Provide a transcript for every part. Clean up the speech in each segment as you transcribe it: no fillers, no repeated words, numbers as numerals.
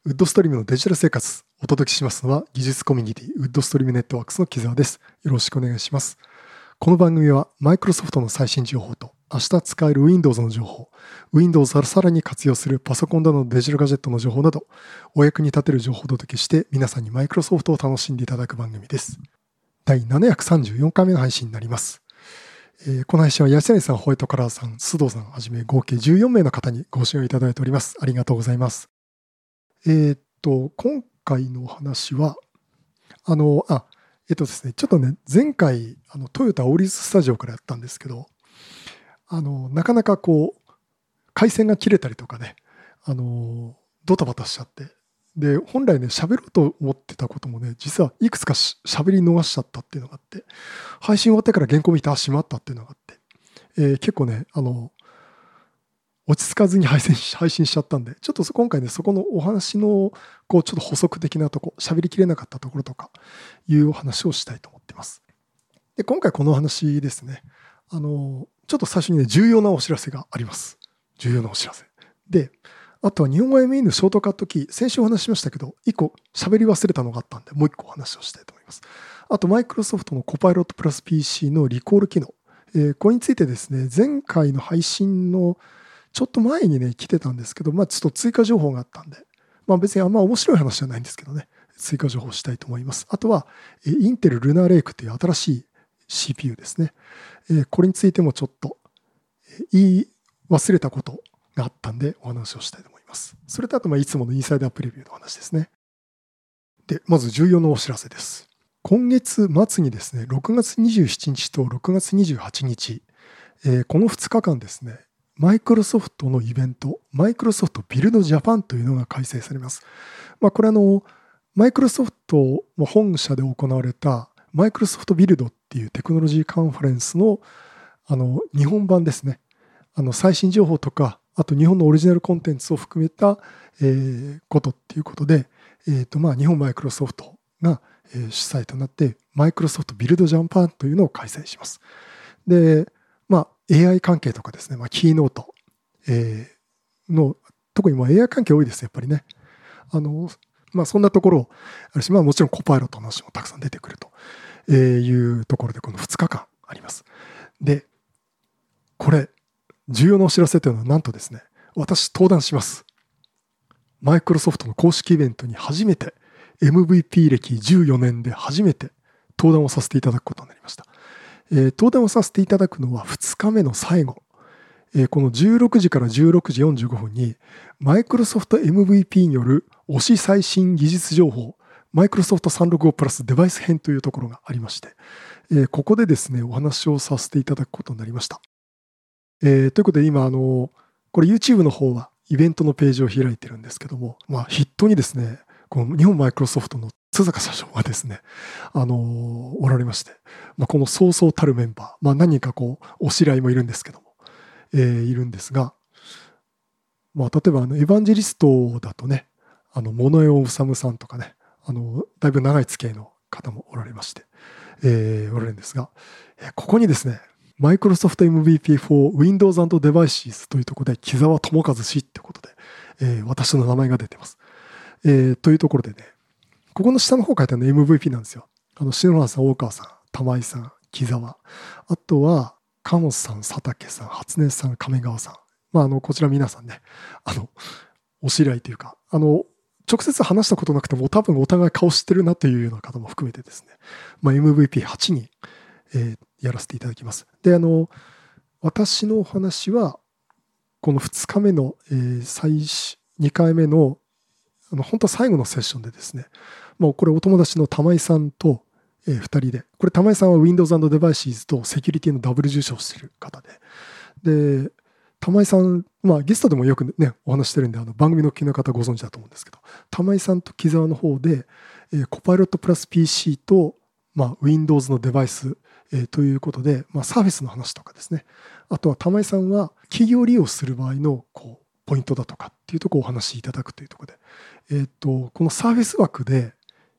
ウッドストリームのデジタル生活お届けしますのは技術コミュニティウッドストリームネットワークスの木澤です。よろしくお願いします。この番組はマイクロソフトの最新情報と明日使える Windows の情報、Windows をさらに活用するパソコンなどのデジタルガジェットの情報などお役に立てる情報をお届けして皆さんにマイクロソフトを楽しんでいただく番組です。第734回目の配信になります。この配信は安柳さん、ホワイトカラーさん、須藤さんはじめ合計14名の方にご支援いただいております。ありがとうございます。今回のお話は、ですね、ちょっとね、前回、トヨタオーリススタジオからやったんですけど、なかなか回線が切れたりとかね、ドタバタしちゃって、で、本来ね、喋ろうと思ってたこともね、実はいくつか喋り逃しちゃったっていうのがあって、配信終わってから原稿見て、しまったっていうのがあって、結構ね、落ち着かずに配信しちゃったんで、ちょっと今回ね、そこのお話の、ちょっと補足的なとこ、喋りきれなかったところとか、いうお話をしたいと思ってます。で、今回この話ですね、ちょっと最初にね、重要なお知らせがあります。重要なお知らせ。で、あとは日本語 ME のショートカットキー、先週お話ししましたけど、1個喋り忘れたのがあったんで、もう1個お話をしたいと思います。あと、マイクロソフトのコパイロットプラス PC のリコール機能。これについてですね、前回の配信のちょっと前にね、来てたんですけど、ちょっと追加情報があったんで、別にあんま面白い話じゃないんですけどね、追加情報したいと思います。あとは、インテルルナーレイクという新しい CPU ですね。これについてもちょっと言い忘れたことがあったんで、お話をしたいと思います。それとあと、いつものインサイダープレビューの話ですね。で、まず重要なお知らせです。今月末にですね、6月27日と6月28日、この2日間ですね、マイクロソフトのイベント、マイクロソフトビルドジャパンというのが開催されます。これマイクロソフト本社で行われたマイクロソフトビルドっていうテクノロジーカンファレンスの日本版ですね。最新情報とか、あと日本のオリジナルコンテンツを含めたことっていうことで、日本マイクロソフトが主催となってマイクロソフトビルドジャパンというのを開催します。で、AI 関係とかですね、キーノート、の、特にAI 関係多いです、やっぱりね。そんなところをあるし、もちろんコパイロットの話もたくさん出てくるというところで、この2日間あります。で、これ、重要なお知らせというのは、なんとですね、私、登壇します。マイクロソフトの公式イベントに初めて、MVP 歴14年で初めて登壇をさせていただくことになりました。登壇をさせていただくのは2日目の最後、この16時から16時45分にマイクロソフト MVP による推し最新技術情報マイクロソフト365プラスデバイス編というところがありまして、ここでですねお話をさせていただくことになりました。ということで今これ YouTube の方はイベントのページを開いてるんですけども、筆頭にですねこの日本マイクロソフトの津坂社長がですね、おられまして、このそうそうたるメンバー、何人かお知り合いもいるんですけども、いるんですが、例えばエヴァンジェリストだとね、物江治さんとかね、だいぶ長い付き合いの方もおられまして、おられるんですが、ここにですね、マイクロソフト MVP for Windows and Devices というところで、木澤智和氏ってことで、私の名前が出てます。というところでね、ここの下の方書いてあるの MVP なんですよ。篠原さん、大川さん、玉井さん、木澤。あとは、鴨本さん、佐竹さん、初音さん、亀川さん。こちら皆さんね、お知り合いというか、直接話したことなくても多分お互い顔知ってるなというような方も含めてですね、MVP8 人、やらせていただきます。で、私のお話は、この2日目の、2回目の、本当は最後のセッションでですね、もうこれお友達の玉井さんと、2人で、これ玉井さんは Windows and Devices とセキュリティのダブル受賞している方で、玉井さん、ゲストでもよくね、お話してるんで、番組の聞きの方ご存知だと思うんですけど、玉井さんと木澤の方で、コパイロットプラス PC と、Windows のデバイス、ということで、サーフィスの話とかですね、あとは玉井さんは企業利用する場合のポイントだとかっていうところをお話しいただくというところで、このサーフィス枠で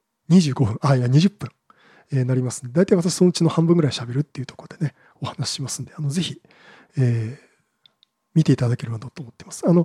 20分、なりますので、大体私そのうちの半分ぐらい喋るっていうところでね、お話ししますんで、ぜひ、見ていただければと思っています。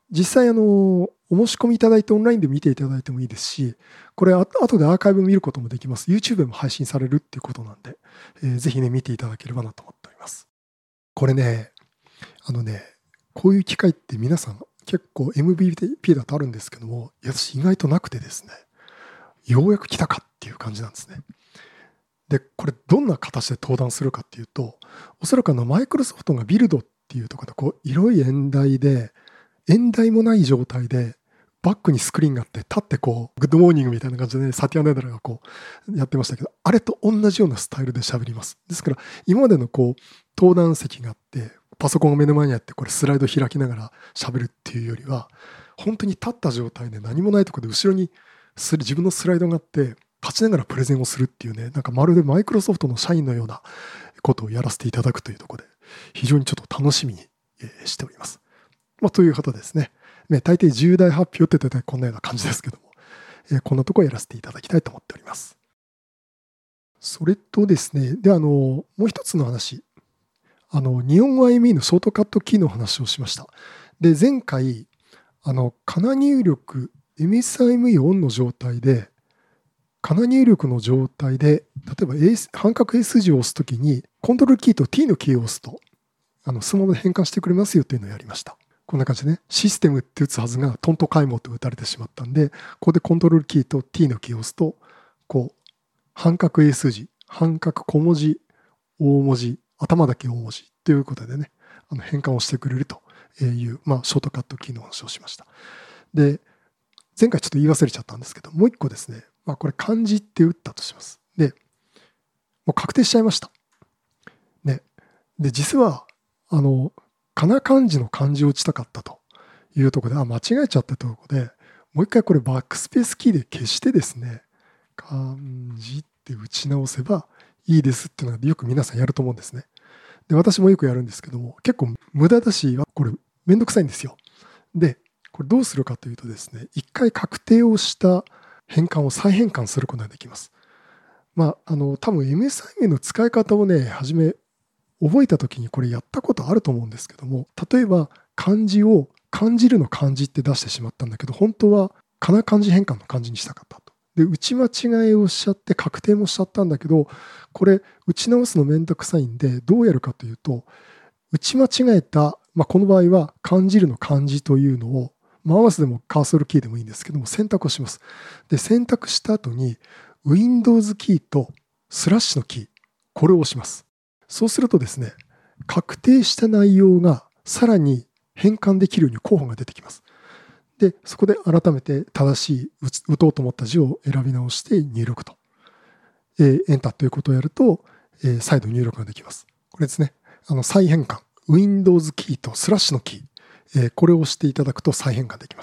実際お申し込みいただいてオンラインで見ていただいてもいいですし、これ後でアーカイブ見ることもできます。YouTube でも配信されるっていうことなんで、ぜひね、見ていただければなと思っております。これね、こういう機会って皆さん結構 MVP だとあるんですけども、私意外となくてですね、ようやく来たかっていう感じなんですね。で、これどんな形で登壇するかっていうと、おそらくマイクロソフトがビルドっていうところで、こう、広い演台で、演台もない状態で、バックにスクリーンがあって、立ってこう、グッドモーニングみたいな感じで、ね、サティア・ナデラがこう、やってましたけど、あれと同じようなスタイルで喋ります。ですから、今までのこう、登壇席があって、パソコンが目の前にあって、これスライド開きながら喋るっていうよりは、本当に立った状態で何もないところで後ろに自分のスライドがあって、立ちながらプレゼンをするっていうね、なんかまるでマイクロソフトの社員のようなことをやらせていただくというところで、非常にちょっと楽しみにしております。ということですね。大抵重大発表って大体こんなような感じですけども、こんなところをやらせていただきたいと思っております。それとですね、で、もう一つの話、日本語 IME のショートカットキーの話をしました。で、前回、カナ入力、MSIME オンの状態で、カナ入力の状態で、例えば、半角 A 筋を押すときに、コントロールキーと T のキーを押すと、そのまま変換してくれますよというのをやりました。こんな感じでね、システムって打つはずがトント開門と打たれてしまったんで、ここでコントロールキーと T のキーを押すと、こう、半角 A 数字、半角小文字、大文字、頭だけ大文字ということでね、変換をしてくれるという、ショートカットキーの話をしました。で、前回ちょっと言い忘れちゃったんですけど、もう一個ですね、これ漢字って打ったとします。で、もう確定しちゃいました。ね。で、実は、かな漢字の漢字を打ちたかったというところで、間違えちゃったところで、もう一回これバックスペースキーで消してですね、漢字って打ち直せばいいですっていうのがよく皆さんやると思うんですね。で、私もよくやるんですけども、結構無駄だし、これめんどくさいんですよ。で、これどうするかというとですね、一回確定をした変換を再変換することができます。多分 MSIM の使い方をね、初め覚えた時にこれやったことあると思うんですけども、例えば漢字を感じるの漢字って出してしまったんだけど、本当はかな漢字変換の漢字にしたかったと。で、打ち間違いをしちゃって確定もしちゃったんだけど、これ打ち直すのめんどくさいんで、どうやるかというと、打ち間違えた、この場合は感じるの漢字というのを、マウスでもカーソルキーでもいいんですけども、選択をします。で、選択した後に、Windows キーとスラッシュのキー、これを押します。そうするとですね、確定した内容がさらに変換できるように候補が出てきます。で、そこで改めて正しい打とうと思った字を選び直して入力と。エンターということをやると、再度入力ができます。これですね、再変換。Windows キーとスラッシュのキー、これを押していただくと再変換できます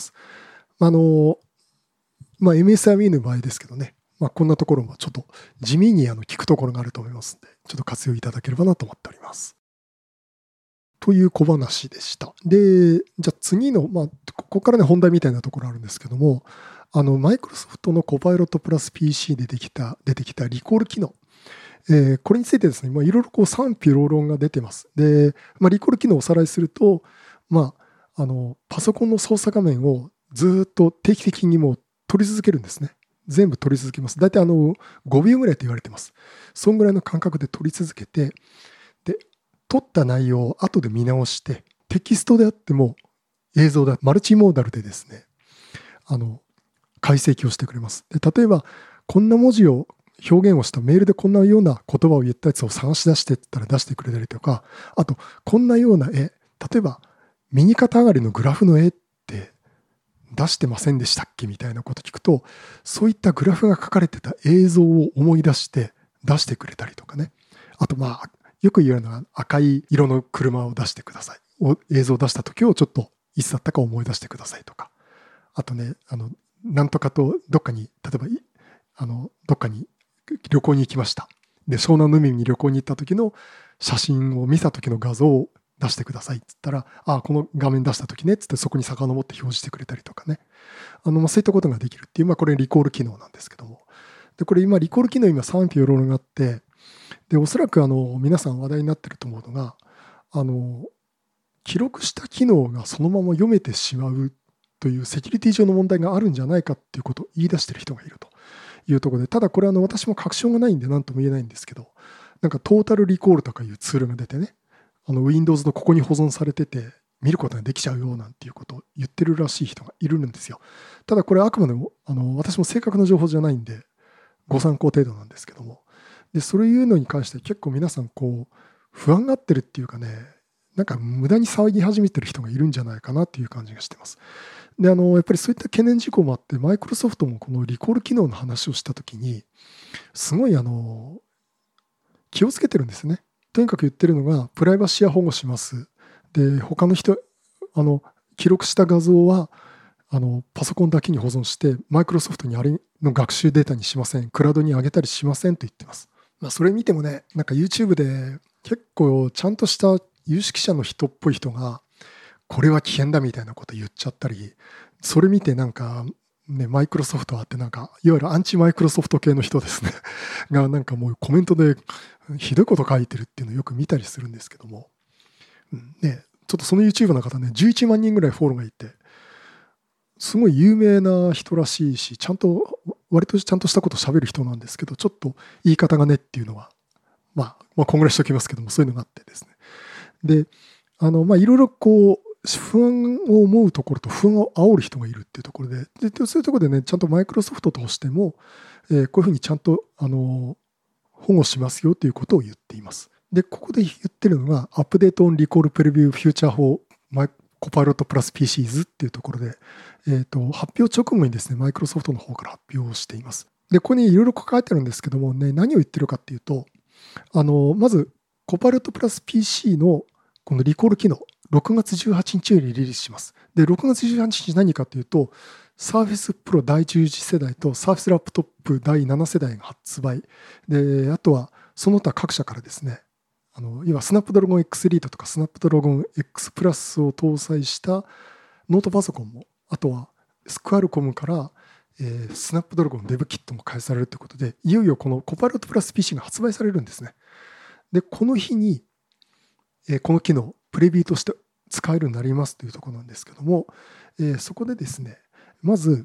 。MSIME の場合ですけどね、こんなところもちょっと地味に効くところがあると思いますので、ちょっと活用いただければなと思っております。という小話でした。で、じゃあ次の、ここからね、本題みたいなところあるんですけども、マイクロソフトのコパイロットプラス PC で出てきたリコール機能。これについてですね、いろいろ賛否両論が出てます。で、リコール機能をおさらいすると、パソコンの操作画面をずっと定期的にもう取り続けるんですね。全部取り続けます。大体5秒ぐらいと言われてます。そんぐらいの間隔で取り続けて、で、取った内容を後で見直して、テキストであっても映像でマルチモーダルでですね、解析をしてくれます。で、例えば、こんな文字を表現をしたメールでこんなような言葉を言ったやつを探し出してって言ったら出してくれたりとか、あと、こんなような絵、例えば、右肩上がりのグラフの絵って出してませんでしたっけみたいなこと聞くと、そういったグラフが書かれてた映像を思い出して出してくれたりとかね。あと、よく言われるのは赤い色の車を出してください。映像を出した時をちょっといつだったか思い出してくださいとか。あとね、なんとかとどっかに、例えば、どっかに旅行に行きました。で、湘南の海に旅行に行った時の写真を見た時の画像を出してくださいって言ったら、この画面出した時ねっつってそこに遡って表示してくれたりとかね。そういったことができるっていう、これリコール機能なんですけども。で、これ今、リコール機能今賛否両論があって、で、おそらく皆さん話題になってると思うのが、 記録した機能がそのまま読めてしまうというセキュリティ上の問題があるんじゃないかっていうことを言い出している人がいるというところで、ただこれ私も確証がないんで何とも言えないんですけど、なんかトータルリコールとかいうツールが出てね、Windows のここに保存されてて見ることができちゃうよなんていうことを言ってるらしい人がいるんですよ。ただこれあくまでも私も正確な情報じゃないんでご参考程度なんですけども、でそういうのに関して結構皆さん不安がってるっていうかね、なんか無駄に騒ぎ始めてる人がいるんじゃないかなっていう感じがしてます。でやっぱりそういった懸念事項もあって、マイクロソフトもこのリコール機能の話をしたときにすごい気をつけてるんですね。とにかく言ってるのが、プライバシーは保護します。で、他の人、記録した画像は、パソコンだけに保存して、マイクロソフトにあれの学習データにしません。クラウドに上げたりしませんと言ってます。それ見てもね、なんか YouTube で結構ちゃんとした有識者の人っぽい人が、これは危険だみたいなこと言っちゃったり、それ見てなんか、ね、マイクロソフトはってなんか、いわゆるアンチマイクロソフト系の人ですねがなんかもうコメントでひどいこと書いてるっていうのをよく見たりするんですけども、ね、ちょっとその YouTube の方ね、11万人ぐらいフォローがいて、すごい有名な人らしいし、割とちゃんとしたことを喋る人なんですけど、ちょっと言い方がねっていうのは、こんぐらいしておきますけども、そういうのがあってですね。で、いろいろ不安を思うところと不安を煽る人がいるっていうところで、そういうところでね、ちゃんとマイクロソフトとしても、こういうふうにちゃんと保護しますよということを言っています。で、ここで言ってるのが、アップデートオンリコールプレビューフューチャー法コパイロットプラス PCs っていうところで、発表直後にですね、マイクロソフトの方から発表をしています。で、ここにいろいろ書かれてるんですけどもね、何を言ってるかっていうと、まず、コパイロットプラス PC のこのリコール機能、6月18日よりリリースします。で、6月18日何かというと、Surface Pro 第11世代と Surface ラップトップ第7世代が発売。で、あとはその他各社からですね、今、スナップドラゴン X リートとかスナップドラゴン X プラスを搭載したノートパソコンも、あとはスクアルコムからスナップドラゴンデブキットも開発されるということで、いよいよこのコパイロットプラス PC が発売されるんですね。で、この日に、この機能、プレビューとして使えるようになりますというところなんですけども、そこでですね、まず、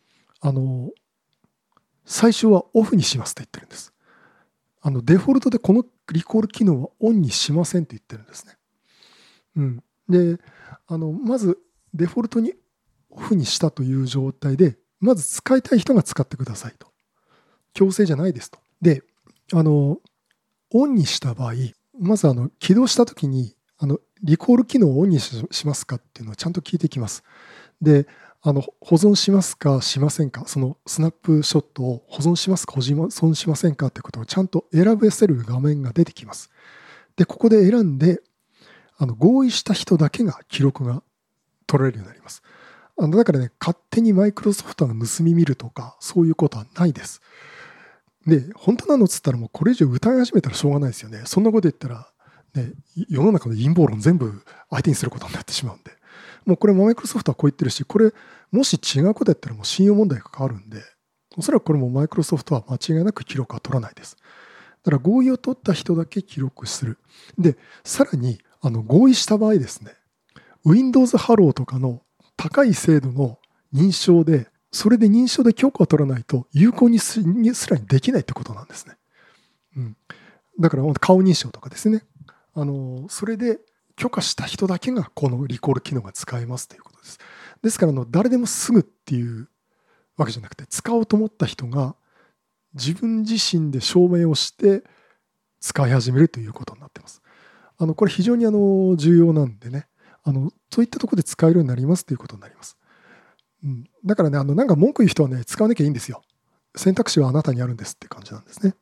最初はオフにしますと言ってるんです。デフォルトでこのリコール機能はオンにしませんと言ってるんですね。で、まずデフォルトにオフにしたという状態で、まず使いたい人が使ってくださいと。強制じゃないですと。で、オンにした場合、まず起動したときに、リコール機能をオンにしますかっていうのをちゃんと聞いてきます。で、保存しますかしませんか、そのスナップショットを保存しますか保存しませんかってことをちゃんと選べせる画面が出てきます。で、ここで選んで、合意した人だけが記録が取られるようになります。だからね、勝手にマイクロソフトが盗み見るとか、そういうことはないです。で、本当なのっつったらもうこれ以上疑い始めたらしょうがないですよね。そんなこと言ったら、ね、世の中の陰謀論全部相手にすることになってしまうんで。もうこれマイクロソフトはこう言ってるし、これもし違うことやったらもう信用問題が変わるんで、おそらくこれもマイクロソフトは間違いなく記録は取らないです。だから合意を取った人だけ記録する。で、さらに合意した場合ですね、Windows Hello とかの高い精度の認証で、それで認証で許可を取らないと有効にすらできないってことなんですね。だから顔認証とかですね。それで許可した人だけがこのリコール機能が使えますということです。ですから誰でもすぐっていうわけじゃなくて、使おうと思った人が自分自身で証明をして使い始めるということになっています。これ非常に重要なんでね、そういったところで使えるようになりますということになります。だからね、なんか文句言う人はね、使わなきゃいいんですよ。選択肢はあなたにあるんですって感じなんですね。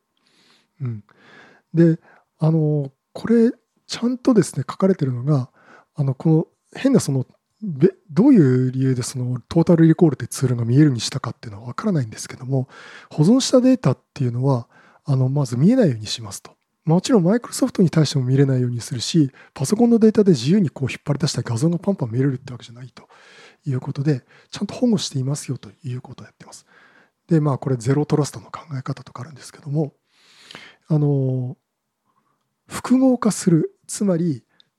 で、これ、ちゃんとですね、書かれてるのが、この変などういう理由でそのトータルリコールってツールが見えるようにしたかっていうのは分からないんですけども、保存したデータっていうのは、まず見えないようにしますと。もちろんマイクロソフトに対しても見れないようにするし、パソコンのデータで自由に引っ張り出した画像がパンパン見れるってわけじゃないということで、ちゃんと保護していますよということをやってます。で、これゼロトラストの考え方とかあるんですけども、複合化する、つまり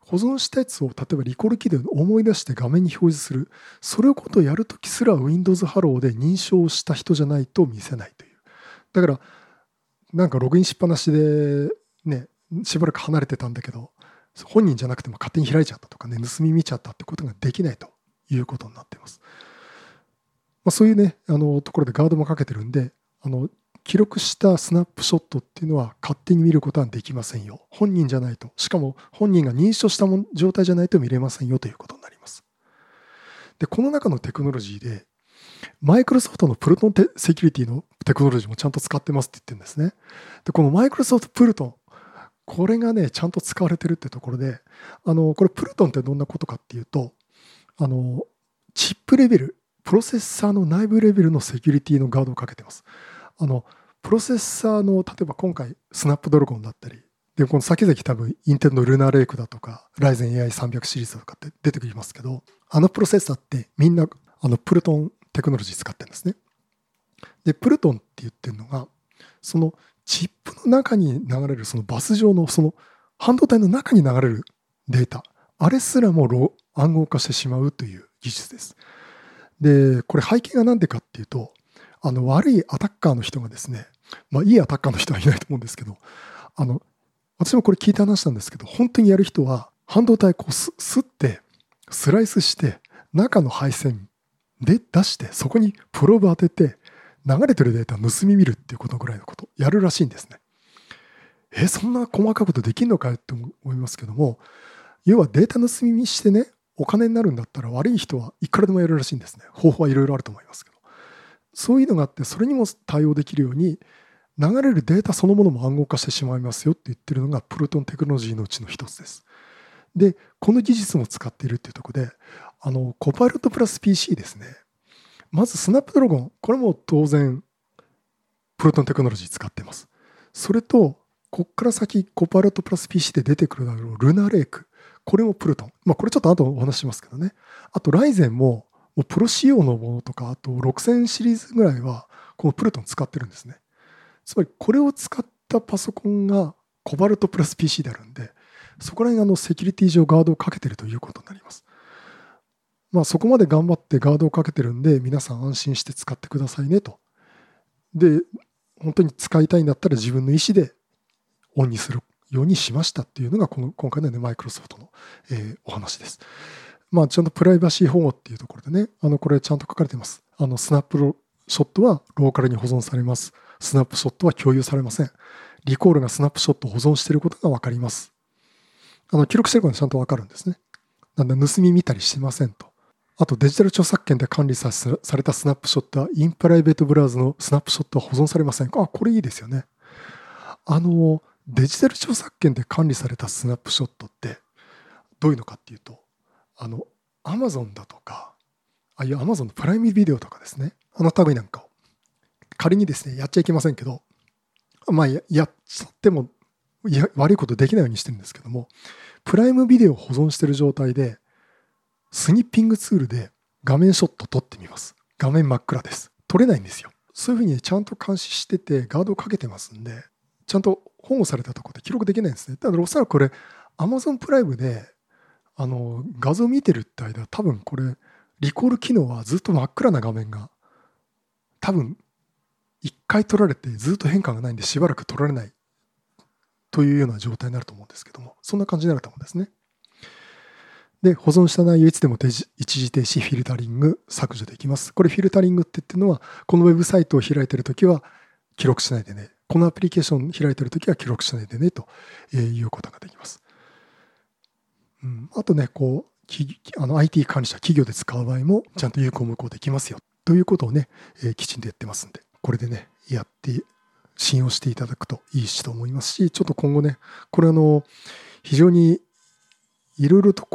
保存したやつを例えばリコールキーで思い出して画面に表示する、それをことをやるときすら Windows Hello で認証した人じゃないと見せないという。だからなんかログインしっぱなしでね、しばらく離れてたんだけど、本人じゃなくても勝手に開いちゃったとかね、盗み見ちゃったってことができないということになっています。そういうね、ところでガードもかけてるんで、記録したスナップショットっていうのは勝手に見ることはできませんよ。本人じゃないと、しかも本人が認証した状態じゃないと見れませんよということになります。で、この中のテクノロジーで、マイクロソフトのプルトンセキュリティのテクノロジーもちゃんと使ってますって言ってるんですね。で、このマイクロソフトプルトン、これがね、ちゃんと使われてるってところで、これプルトンってどんなことかっていうと、チップレベル、プロセッサーの内部レベルのセキュリティのガードをかけてます。プロセッサーの、例えば今回、スナップドラゴンだったり、で、この先々多分、インテルのルナーレイクだとか、ライゼン AI300 シリーズとかって出てきますけど、プロセッサーってみんな、プルトンテクノロジー使ってるんですね。で、プルトンって言ってるのが、そのチップの中に流れる、そのバス上の、その半導体の中に流れるデータ、あれすらも暗号化してしまうという技術です。で、これ背景が何でかっていうと、悪いアタッカーの人がですね、いいアタッカーの人はいないと思うんですけど、私もこれ聞いた話なんですけど、本当にやる人は半導体こうすってスライスして中の配線で出してそこにプローブ当てて流れてるデータを盗み見るっていうことぐらいのことやるらしいんですね。そんな細かいことできるのかよって思いますけども、要はデータ盗み見してね、お金になるんだったら悪い人はいくらでもやるらしいんですね。方法はいろいろあると思いますけど。そういうのがあって、それにも対応できるように、流れるデータそのものも暗号化してしまいますよって言ってるのがプルトンテクノロジーのうちの一つです。で、この技術も使っているっていうところで、コパイロットプラス PC ですね。まずスナップドラゴン、これも当然、プルトンテクノロジー使っています。それと、ここから先、コパイロットプラス PC で出てくるだろうルナーレイク。これもプルトン。これちょっと後お話ししますけどね。あと、ライゼンも、プロ仕様のものとか、あと6000シリーズぐらいは、このプルトン使ってるんですね。つまりこれを使ったパソコンがコバルトプラス PC であるんで、そこら辺セキュリティ上ガードをかけているということになります。そこまで頑張ってガードをかけてるんで、皆さん安心して使ってくださいねと。で、本当に使いたいんだったら自分の意思でオンにするようにしましたっていうのが今回のね、マイクロソフトの、お話です。ちゃんとプライバシー保護っていうところでね、これちゃんと書かれています。スナップショットはローカルに保存されます。スナップショットは共有されません。リコールがスナップショットを保存していることが分かります。記録していることがちゃんと分かるんですね。なんで盗み見たりしてませんと。あとデジタル著作権で管理されたスナップショットはインプライベートブラウザのスナップショットは保存されません。これいいですよね。デジタル著作権で管理されたスナップショットってどういうのかっていうと、Amazon だとか、ああいう Amazon のプライムビデオとかですね、類なんかを仮にですね、やっちゃいけませんけど、やっちゃっても悪いことできないようにしてるんですけども、プライムビデオを保存している状態で、スニッピングツールで画面ショット撮ってみます。画面真っ暗です。撮れないんですよ。そういうふうにちゃんと監視してて、ガードをかけてますんで、ちゃんと保護されたところで記録できないんですね。だからおそらくこれ、Amazon プライムで、画像を見てるって間、多分これ、リコール機能はずっと真っ暗な画面が、多分、一回取られてずっと変化がないんでしばらく取られないというような状態になると思うんですけども、そんな感じになると思うんですね。で、保存した内容いつでも一時停止、フィルタリング、削除できます。これフィルタリングって言ってるのは、このウェブサイトを開いているときは記録しないでね。このアプリケーションを開いているときは記録しないでねということができます。あとね、IT 管理者、企業で使う場合もちゃんと有効無効できますよということをね、きちんとやってますんで、これでね、やって信用していただくといいしと思いますし、ちょっと今後ね、これ非常にいろいろと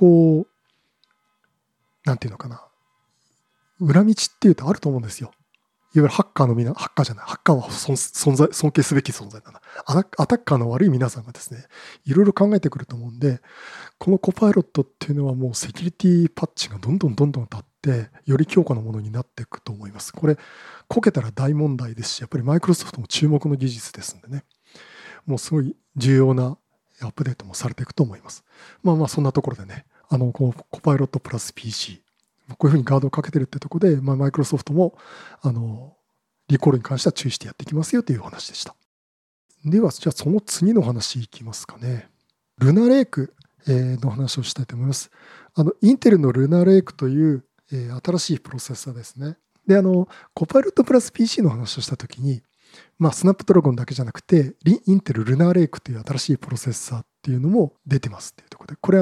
なんていうのかな、裏道っていうとあると思うんですよ。いわゆるハッカーは尊敬すべき存在だな。アタッカーの悪い皆さんがですね、いろいろ考えてくると思うんで、このコパイロットっていうのはもうセキュリティパッチがどんどん立って、より強固なものになっていくと思います。これ、こけたら大問題ですし、やっぱりマイクロソフトも注目の技術ですんでね、もうすごい重要なアップデートもされていくと思います。まあまあそんなところでね、このコパイロットプラス PC、こういうふうにガードをかけてるってところで、マイクロソフトも、リコールに関しては注意してやっていきますよというお話でした。では、じゃあその次の話いきますかね。ルナレークの話をしたいと思います。インテルのルナレークという新しいプロセッサーですね。で、コパイロットプラス PC の話をしたときに、スナップドラゴンだけじゃなくて、インテルルナーレイクという新しいプロセッサーっていうのも出てますっていうところで、これ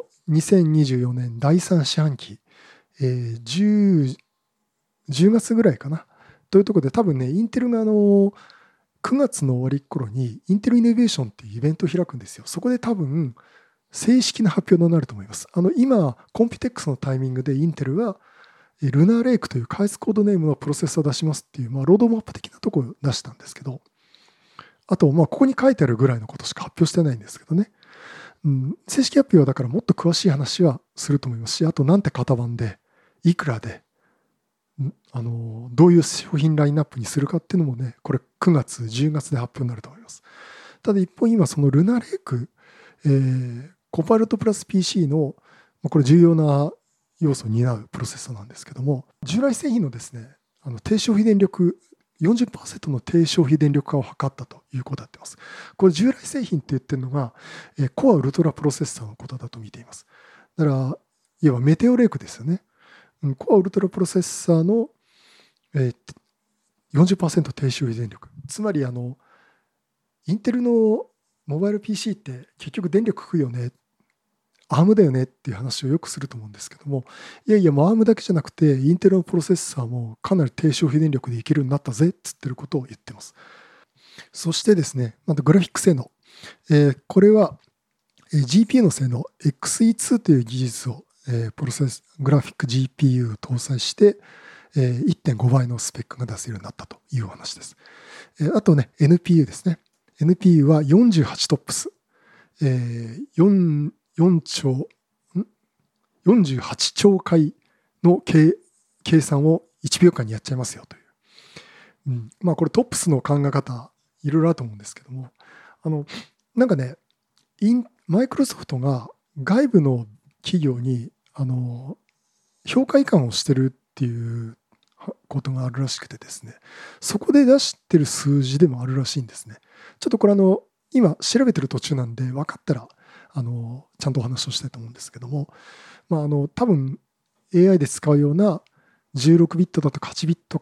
2024年第3四半期、10月ぐらいかな。というところで、多分ね、インテルが9月の終わり頃に、インテルイノベーションっていうイベントを開くんですよ。そこで多分、正式な発表になると思います。今、コンピュテックスのタイミングでインテルが、ルナーレイクという開発コードネームのプロセッサーを出しますっていう、ロードマップ的なところを出したんですけど、あと、ここに書いてあるぐらいのことしか発表してないんですけどね。正式発表はだからもっと詳しい話はすると思いますし、あとなんて型番で、いくらで、どういう商品ラインナップにするかっていうのもね、これ9月、10月で発表になると思います。ただ一方今そのルナーレイク、コパイロットプラス PC の、これ重要な要素を担うプロセッサーなんですけども、従来製品のですね、低消費電力、40% の低消費電力化を図ったということになっています。これ従来製品って言ってるのが、コアウルトラプロセッサーのことだと見ています。だから、いわばメテオレイクですよね。コアウルトラプロセッサーの、40% 低消費電力。つまり、インテルのモバイル PC って結局電力食うよね。アームだよねっていう話をよくすると思うんですけども、いやいや、もうアームだけじゃなくて、インテルのプロセッサーもかなり低消費電力でいけるようになったぜっつってることを言ってます。そしてですね、またグラフィック性能。これは GPU の性能 XE2 という技術をグラフィック GPU を搭載して 1.5 倍のスペックが出せるようになったというお話です。あとね、NPU ですね。NPU は48トップス。48兆回の計算を1秒間にやっちゃいますよという。これトップスの考え方、いろいろあると思うんですけども、なんかね、マイクロソフトが外部の企業に評価移管をしてるっていうことがあるらしくてですね、そこで出してる数字でもあるらしいんですね。ちょっとこれ今調べてる途中なんで分かったらちゃんとお話をしたいと思うんですけども、多分 AI で使うような16ビットだとか8ビット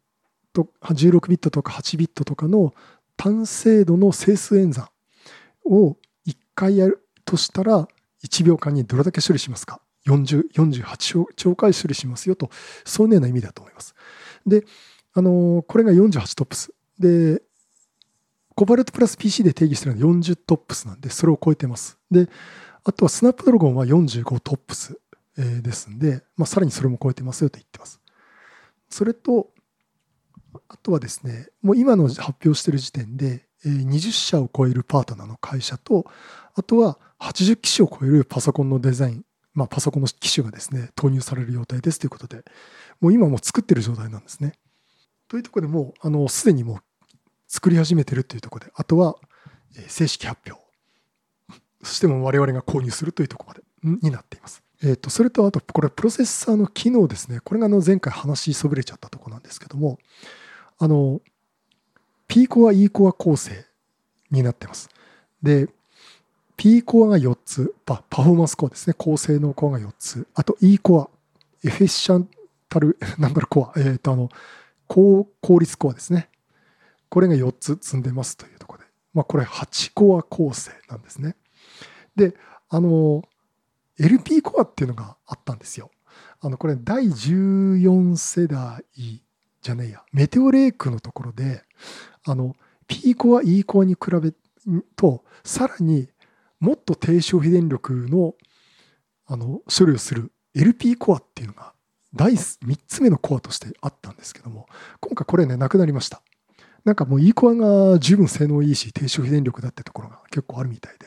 16ビットとか8ビットとかの単精度の整数演算を1回やるとしたら1秒間にどれだけ処理しますか。48兆回処理しますよと、そういうような意味だと思います。で、これが48トップス。で、コバルトプラス PC で定義しているのは40トップスなんで、それを超えてます。で、あとはスナップドラゴンは45トップスですんで、さらにそれも超えてますよと言ってます。それと、あとはですね、もう今の発表している時点で、20社を超えるパートナーの会社と、あとは80機種を超えるパソコンのデザイン、パソコンの機種がですね、投入される予定ですということで、もう今も作っている状態なんですね。というところでもう、すでにもう作り始めているというところで、あとは正式発表、そしても我々が購入するというところまでになっています。それとあと、これプロセッサーの機能ですね。これが前回話しそびれちゃったところなんですけども、P コア、E コア構成になってます。で、P コアが4つ、パフォーマンスコアですね。高性能コアが4つ。あと E コア、エフィシャンタル、なんだろコア、高効率コアですね。これが4つ積んでますというところで、これ8コア構成なんですね。で、LP コアっていうのがあったんですよ。これ第14世代じゃねえや、メテオレイクのところで、P コア、E コアに比べると、さらにもっと低消費電力の、処理をする LP コアっていうのが第3つ目のコアとしてあったんですけども、今回これね、なくなりました。なんかもう E コアが十分性能いいし、低消費電力だってところが結構あるみたい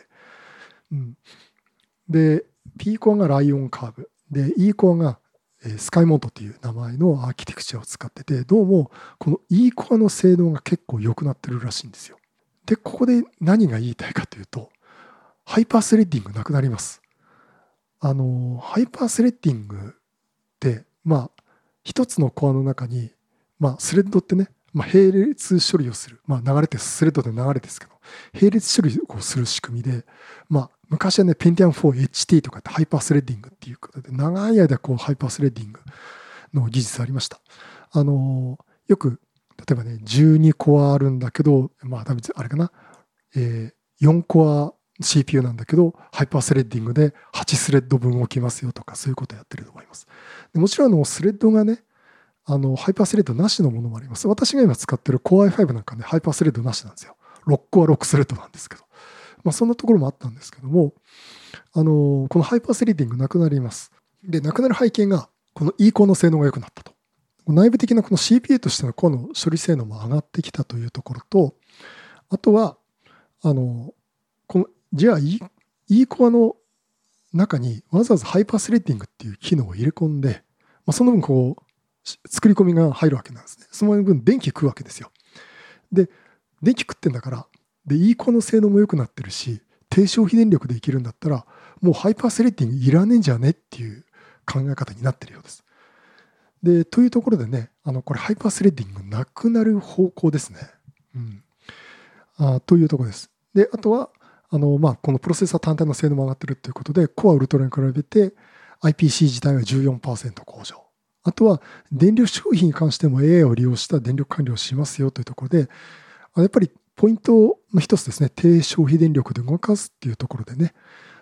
で。で、P コアがライオンカーブ。で、E コアがスカイモントっていう名前のアーキテクチャを使ってて、どうもこの E コアの性能が結構良くなってるらしいんですよ。で、ここで何が言いたいかというと、 ハイパースレッディングなくなります。ハイパースレッディングって、一つのコアの中に、スレッドってね、並列処理をする、流れてスレッドで流れですけど、並列処理をする仕組みで、昔はね、Pentium 4HT とかってハイパースレッディングっていうことで、長い間ハイパースレッディングの技術ありました。よく、例えばね、12コアあるんだけど、多分あれかな、4コアCPU なんだけど、ハイパースレッディングで8スレッド分起きますよとか、そういうことをやってると思います。でもちろんスレッドがね、ハイパースレッドなしのものもあります。私が今使ってる Core i5 なんかね、ハイパースレッドなしなんですよ。6コア6スレッドなんですけど。そんなところもあったんですけども、このハイパースレッディングなくなります。で、なくなる背景が、この E コアの性能が良くなったと。内部的なこの CPU としてのコアの処理性能も上がってきたというところと、あとは、じゃあ E コアの中にわざわざハイパースレッディングっていう機能を入れ込んで、その分作り込みが入るわけなんですね。その分電気食うわけですよ。で、電気食ってんだから、で、E コアの性能も良くなってるし、低消費電力でいけるんだったら、もうハイパースレッディングいらねえんじゃねっていう考え方になってるようです。で、というところでね、これハイパースレッディングなくなる方向ですね。というところです。で、あとは、このプロセッサー単体の性能も上がってるということで、コアウルトラに比べて IPC 自体は 14% 向上。あとは、電力消費に関しても AI を利用した電力管理をしますよというところで、やっぱりポイントの一つですね、低消費電力で動かすっていうところでね、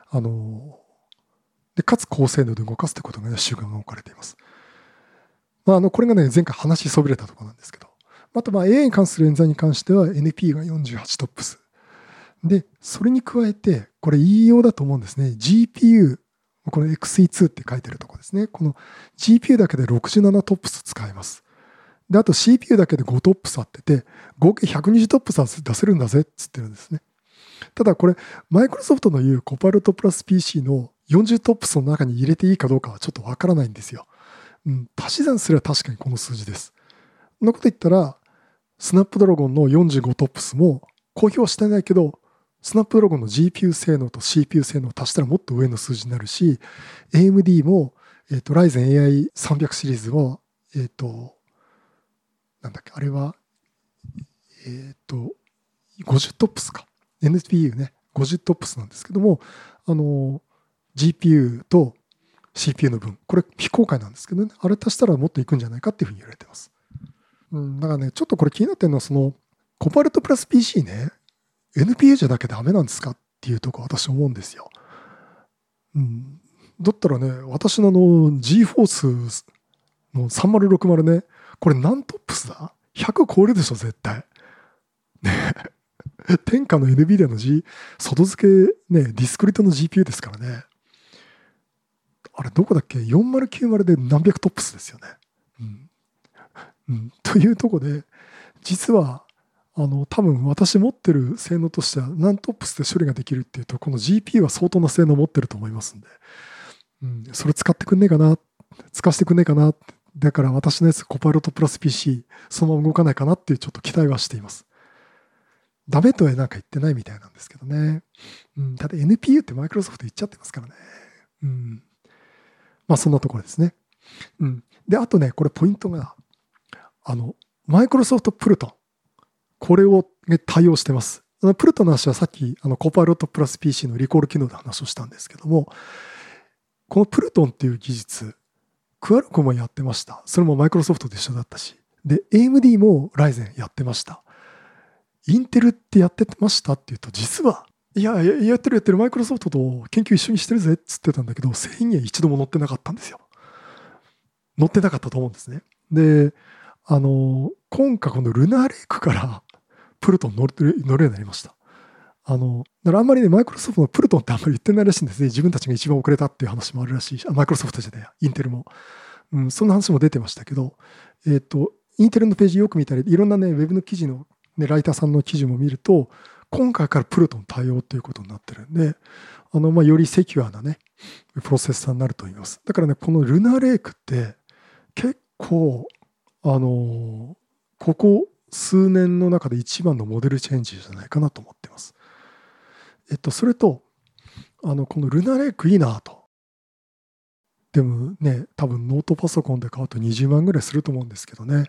でかつ高性能で動かすということがね、習慣が置かれています。これがね、前回話しそびれたところなんですけど、あとAI に関する演算に関しては NP が48トップス。で、それに加えて、これ言いようだと思うんですね。GPU、この XE2 って書いてるところですね。この GPU だけで67トップス使えます。で、あと CPU だけで5トップスあってて、合計120トップス出せるんだぜっつってるんですね。ただこれ、マイクロソフトの言うコパルトプラス PC の40トップスの中に入れていいかどうかはちょっとわからないんですよ。足し算すれば確かにこの数字です。そんなこと言ったら、スナップドラゴンの45トップスも公表はしてないけど、スナップドラゴンの GPU 性能と CPU 性能を足したらもっと上の数字になるし、AMD も、Ryzen AI300 シリーズは、なんだっけ、あれは、50トップスか。NPU ね、50トップスなんですけども、GPU と CPU の分、これ非公開なんですけどね、あれ足したらもっといくんじゃないかっていうふうに言われてます。だからね、ちょっとこれ気になってるのは、コパルトプラス PC ね、NPU じゃなきゃダメなんですかっていうとこ私思うんですよ。だったらね、私のGForce の3060ね、これ何トップスだ ?100 超えるでしょ、絶対。ね。天下の NVIDIA の外付けね、ディスクリットの GPU ですからね。あれ、どこだっけ ?4090 で何百トップスですよね。というとこで、実は、多分私持ってる性能としては何トップスで処理ができるっていうと、この GPU は相当な性能を持ってると思いますんで、それ使ってくんねえかな、使わせてくんねえかな、だから私のやつコパイロットプラス PC、そのまま動かないかなっていうちょっと期待はしています。ダメとはなんか言ってないみたいなんですけどね。ただ NPU ってマイクロソフト言っちゃってますからね。そんなところですね。で、あとね、これポイントが、マイクロソフトプルトン。これを、対応してます。プルトンの話はさっき、コパイロットプラス PC のリコール機能で話をしたんですけども、このプルトンっていう技術、クアルコムもやってました。それもマイクロソフトと一緒だったし。で、AMD もライゼンやってました。インテルってやってましたっていうと、実は、やってる、マイクロソフトと研究一緒にしてるぜっつってたんだけど、製品には一度も載ってなかったんですよ。載ってなかったと思うんですね。で、今回このルナーレイクからプルトン乗れるようになりました。だからあんまりね、マイクロソフトのプルトンってあんまり言ってないらしいんですね。自分たちが一番遅れたっていう話もあるらしいし、マイクロソフトじゃないや、インテルも。そんな話も出てましたけど、インテルのページよく見たり、いろんなね、ウェブの記事の、ね、ライターさんの記事も見ると、今回からプルトン対応ということになってるんで、よりセキュアなね、プロセッサーになると思います。だからね、このルナーレイクって、結構、ここ数年の中で一番のモデルチェンジじゃないかなと思ってます。それと、 このルナレイクいいなと。でもね、多分ノートパソコンで買うと20万ぐらいすると思うんですけどね。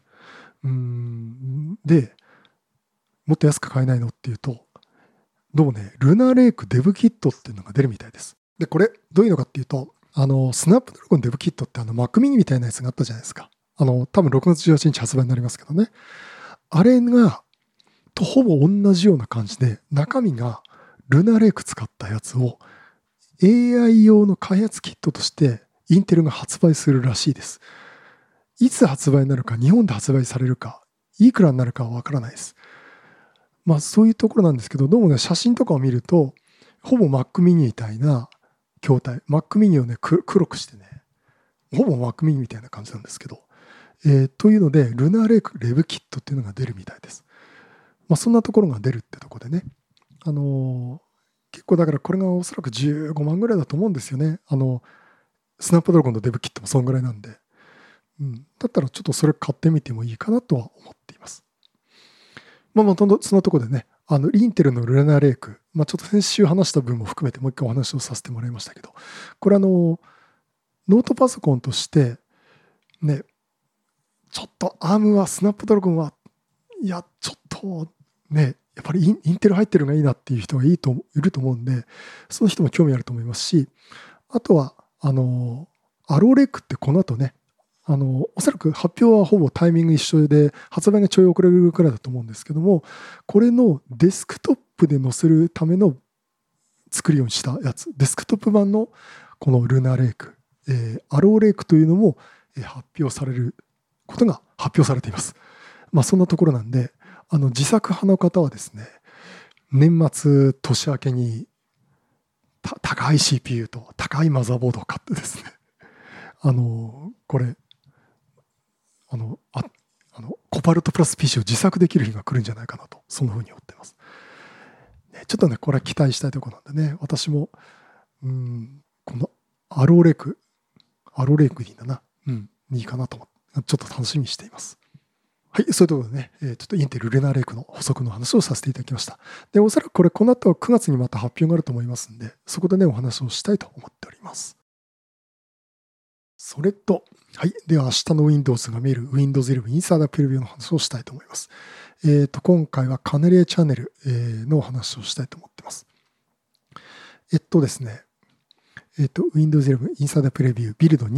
で、もっと安く買えないのっていうと、どうもね、ルナレイクデブキットっていうのが出るみたいです。で、これ、どういうのかっていうと、スナップドラゴンデブキットってMac mini みたいなやつがあったじゃないですか。多分6月18日発売になりますけどね。あれが、とほぼ同じような感じで、中身がルナレイク使ったやつを AI 用の開発キットとしてインテルが発売するらしいです。いつ発売になるか、日本で発売されるか、いくらになるかはわからないです。まあそういうところなんですけど、どうもね、写真とかを見ると、ほぼ Mac mini みたいな筐体、Mac mini をね、黒くしてね、ほぼ Mac mini みたいな感じなんですけど、というので、ルナレイクレブキットっていうのが出るみたいです。まあそんなところが出るってところでね、結構だからこれがおそらく15万ぐらいだと思うんですよね。スナップドラゴンのデブキットもそんぐらいなんで。だったらちょっとそれ買ってみてもいいかなとは思っています。まあ、そのところでね、インテルのルナレイク、ちょっと先週話した分も含めてもう一回お話をさせてもらいましたけど、これノートパソコンとして、ね、ちょっとアームは、スナップドラゴンは、いや、ちょっとね、やっぱりインテル入ってるのがいいなっていう人がいると思うんで、その人も興味あると思いますし、あとは、アローレイクってこの後ね、おそらく発表はほぼタイミング一緒で、発売がちょい遅れるくらいだと思うんですけども、これのデスクトップで載せるための作るようにしたやつ、デスクトップ版のこのルナレイク、アローレイクというのも発表されることが発表されています。そんなところなんで、自作派の方はですね、年末年明けに高い CPU と高いマザーボードを買ってですね、これ、コパルトプラス PC を自作できる日が来るんじゃないかなと、そんな風に思っています。ちょっとね、これは期待したいところなんでね、私も、このアローレイクでいいんだな、いいかなと思って、ちょっと楽しみにしています。はい、そういうところでね、ちょっとインテルルナレイクの補足の話をさせていただきました。で、おそらくこの後は9月にまた発表があると思いますんで、そこでね、お話をしたいと思っております。それと、はい。では、明日の Windows が見える Windows 11 Insider Preview の話をしたいと思います。今回はカネリエチャンネルの話をしたいと思っています。ですね、Windows 11 Insider Preview ビルド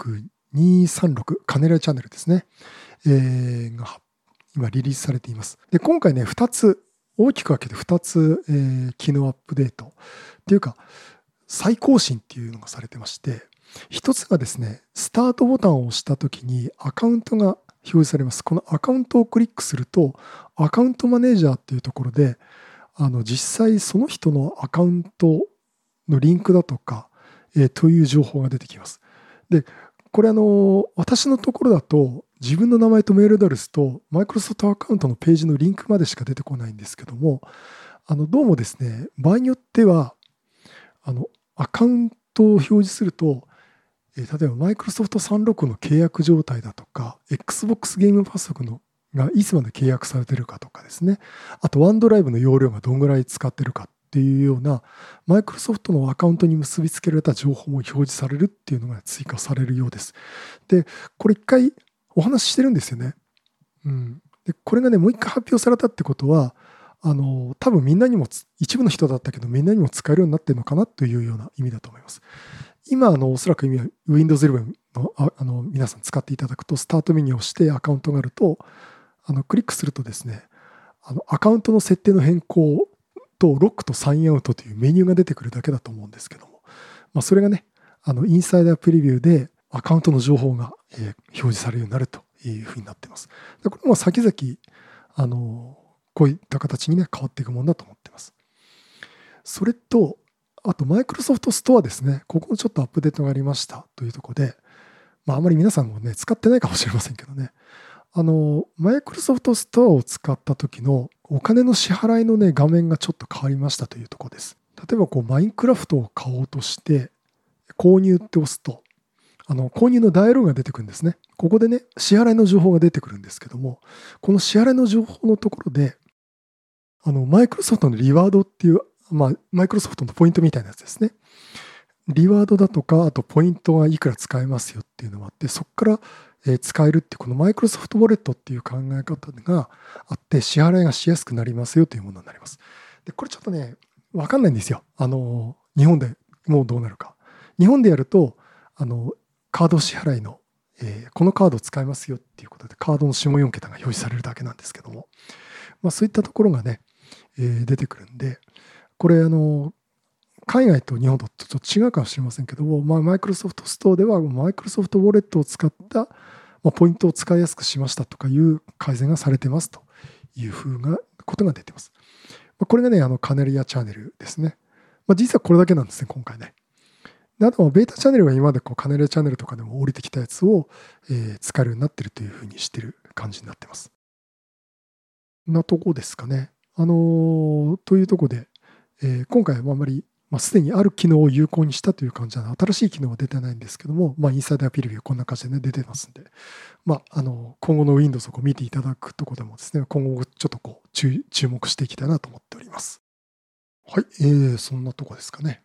26236カネリエチャンネルですね。が今リリースされています。で、今回ね、大きく分けて2つ、機能アップデートっていうか、再更新っていうのがされてまして、一つがですね、スタートボタンを押したときにアカウントが表示されます。このアカウントをクリックすると、アカウントマネージャーっていうところで、実際その人のアカウントのリンクだとか、という情報が出てきます。で、これ私のところだと、自分の名前とメールアドレスとマイクロソフトアカウントのページのリンクまでしか出てこないんですけども、どうもですね、場合によっては、アカウントを表示すると、例えばマイクロソフト365の契約状態だとか、Xbox ゲームパスがいつまで契約されてるかとかですね、あとワンドライブの容量がどんぐらい使ってるかっていうような、マイクロソフトのアカウントに結びつけられた情報も表示されるっていうのが追加されるようです。で、これ一回お話ししてるんですよね。で、これがね、もう一回発表されたってことは、多分みんなにも一部の人だったけどみんなにも使えるようになってるのかなというような意味だと思います。今おそらく意味は Windows 11の皆さん使っていただくとスタートメニューを押してアカウントがあるとクリックするとですねアカウントの設定の変更とロックとサインアウトというメニューが出てくるだけだと思うんですけども、それがねインサイダープレビューでアカウントの情報が表示されるようになるというふうになっています。でこれも先々こういった形にね変わっていくものだと思っています。それとあとマイクロソフトストアですね。ここもちょっとアップデートがありましたというところで、あまり皆さんもね使ってないかもしれませんけどね。マイクロソフトストアを使った時のお金の支払いのね画面がちょっと変わりましたというところです。例えばマインクラフトを買おうとして購入って押すと購入のダイヤログが出てくるんですね。ここでね支払いの情報が出てくるんですけども、この支払いの情報のところでマイクロソフトのリワードっていうマイクロソフトのポイントみたいなやつですね。リワードだとか、あとポイントがいくら使えますよっていうのがあって、そこから使えるっていう、このマイクロソフトウォレットっていう考え方があって、支払いがしやすくなりますよというものになります。で、これちょっとね、わかんないんですよ。日本でもうどうなるか。日本でやると、カード支払いの、このカードを使いますよっていうことで、カードの下4桁が表示されるだけなんですけども、そういったところがね、出てくるんで、これ海外と日本とちょっと違うかもしれませんけども、マイクロソフトストアではマイクロソフトウォレットを使ったポイントを使いやすくしましたとかいう改善がされてますというふうなことが出てます。これがね、カネリアチャンネルですね。実はこれだけなんですね、今回ね。であとはベータチャンネルは今までカネリアチャンネルとかでも降りてきたやつを、使えるようになってるというふうにしてる感じになってます。なとこですかね。というとこで、今回はあんまりすでにある機能を有効にしたという感じで、新しい機能は出てないんですけども、インサイダーピルビューこんな感じでね、出てますんで、今後の Windows を見ていただくところでもですね、今後ちょっと注目していきたいなと思っております。はい、そんなとこですかね。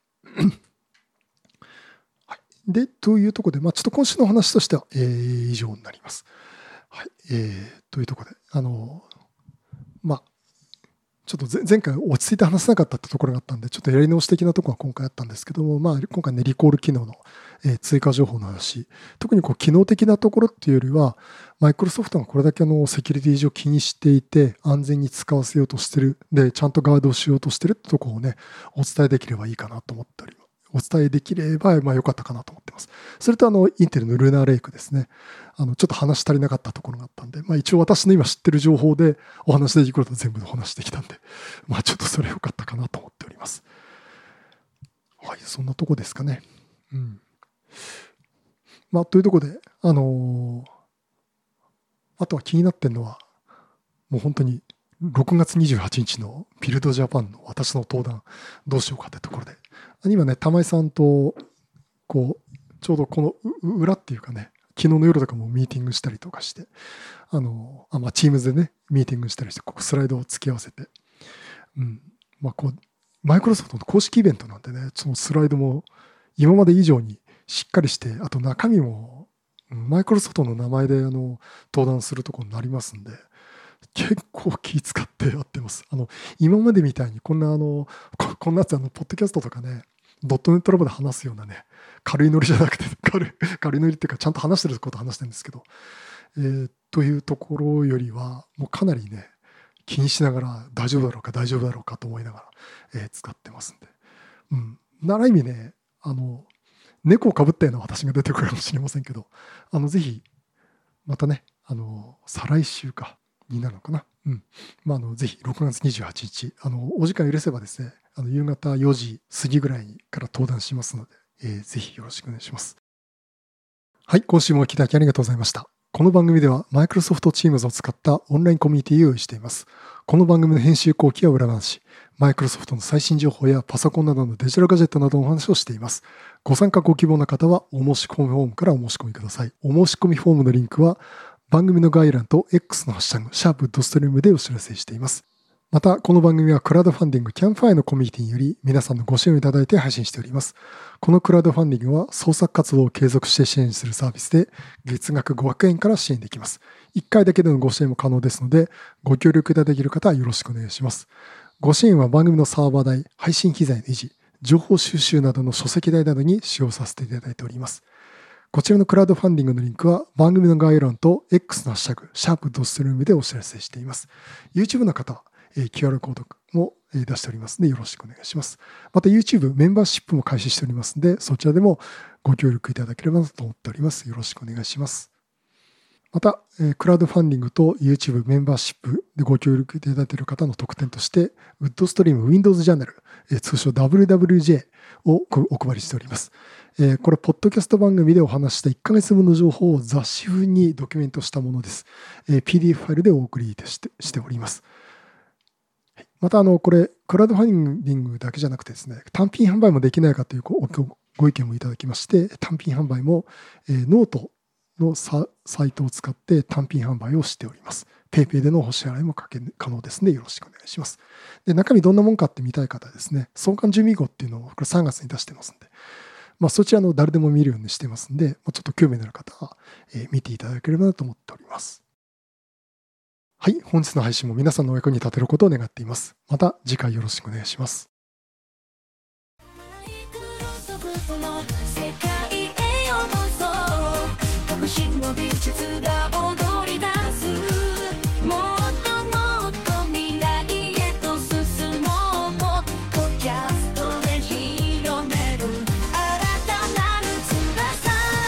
はい、で、というところで、ちょっと今週の話としては、以上になります。はい、というところで、ちょっと前回落ち着いて話せなかったってところがあったんで、ちょっとやり直し的なところが今回あったんですけども、今回ね、リコール機能の追加情報の話、特に機能的なところっていうよりは、マイクロソフトがこれだけセキュリティ上気にしていて、安全に使わせようとしてる、で、ちゃんとガードをしようとしてるってところをね、お伝えできればいいかなと思っております。お伝えできれば良かったかなと思ってます。それとインテルのルナーレイクですね。ちょっと話し足りなかったところがあったんで、一応私の今知ってる情報でお話できることは全部お話できたんで、ちょっとそれ良かったかなと思っております。はい、そんなとこですかね。うん。というところで、あとは気になってるのは、もう本当に6月28日のビルドジャパンの私の登壇、どうしようかってところで、今ね、玉井さんと、ちょうどこの裏っていうかね、昨日の夜とかもミーティングしたりとかして、チームズでね、ミーティングしたりして、スライドを付き合わせて、マイクロソフトの公式イベントなんでね、そのスライドも今まで以上にしっかりして、あと中身も、マイクロソフトの名前で登壇するところになりますんで、結構気使ってやってます。今までみたいにこんなこんなやつポッドキャストとかね、ドットネットラボで話すようなね、軽いノリじゃなくて、軽いノリっていうか、ちゃんと話してること話してるんですけど、というところよりは、もうかなりね、気にしながら大丈夫だろうか大丈夫だろうかと思いながら、使ってますんで。なら意味ね、猫をかぶったような私が出てくるかもしれませんけど、ぜひ、またね、再来週か、になるのかな。ぜひ6月28日、お時間許せばですね、夕方4時過ぎぐらいから登壇しますので、ぜひよろしくお願いします。はい、今週もお聞きいただきありがとうございました。この番組では Microsoft Teams を使ったオンラインコミュニティを用意しています。この番組の編集後期や裏話、Microsoft の最新情報やパソコンなどのデジタルガジェットなどのお話をしています。ご参加ご希望の方はお申し込みフォームからお申し込みください。お申し込みフォームのリンクは番組の概要欄と X のハッシュタグ、シャープドストリームでお知らせしています。また、この番組はクラウドファンディングキャンプファイのコミュニティにより皆さんのご支援をいただいて配信しております。このクラウドファンディングは創作活動を継続して支援するサービスで月額500円から支援できます。1回だけでのご支援も可能ですので、ご協力いただける方はよろしくお願いします。ご支援は番組のサーバー代、配信機材の維持、情報収集などの書籍代などに使用させていただいております。こちらのクラウドファンディングのリンクは番組の概要欄と X のハッシュタグ、シャープドストリームでお知らせしています。YouTube の方はQR コードも出しておりますのでよろしくお願いします。また YouTube メンバーシップも開始しておりますので、そちらでもご協力いただければと思っております。よろしくお願いします。また、クラウドファンディングと YouTube メンバーシップでご協力いただいている方の特典として、WoodStream Windows ジャーナル、通称 WWJ をお配りしております。これ、ポッドキャスト番組でお話した1ヶ月分の情報を雑誌風にドキュメントしたものです。PDF ファイルでお送りしております。また、これ、クラウドファンディングだけじゃなくてですね、単品販売もできないかというご意見もいただきまして、単品販売もノートのサイトを使って単品販売をしております。PayPay でのお支払いも可能ですのでよろしくお願いします。で、中身どんなもんかって見たい方はですね、相関住民号っていうのをこれ3月に出してますんで、そちらの誰でも見るようにしてますんで、ちょっと興味のある方は見ていただければなと思っております。はい、本日の配信も皆さんのお役に立てることを願っています。また次回よろしくお願いします。 美術が踊り出す。もっともっと未来へと進もう。ポッドキャストで広める新たなる翼。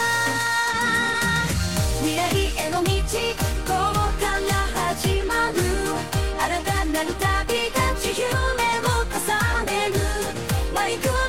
未来への道、ここから始まる。新たなる旅立ち夢を重ねる。マイク